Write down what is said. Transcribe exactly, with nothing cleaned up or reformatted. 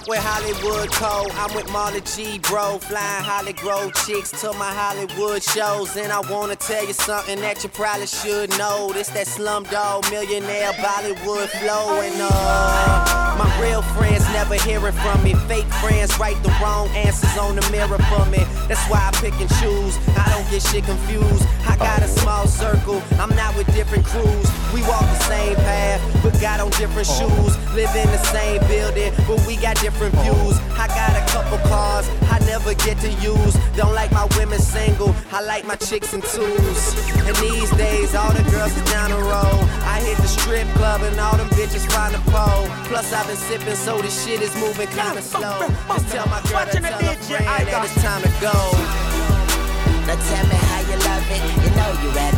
fuck with Hollywood Code. I'm with Marla G, bro. Flying Holly Grove chicks to my Hollywood shows. And I wanna tell you something that you probably should know. This that Slumdog Millionaire Bollywood flow. And uh, my real friends never hearing from me. Fake friends write the wrong answers on the mirror for me. That's why I pick and choose. I don't get shit confused. I got a small circle. I'm not with different crews. We walk the same path, but got on different shoes. Live in the same building, but we got different views. I got a couple cars I never get to use. Don't like my women single, I like my chicks in twos. And these days, all the girls is down the road. I hit the strip club and all them bitches find a pole. Plus I've been sipping, so this shit is moving kinda slow. Just tell my girl to tell her friend that it's time to go. Now tell me how you love it, you know you ready.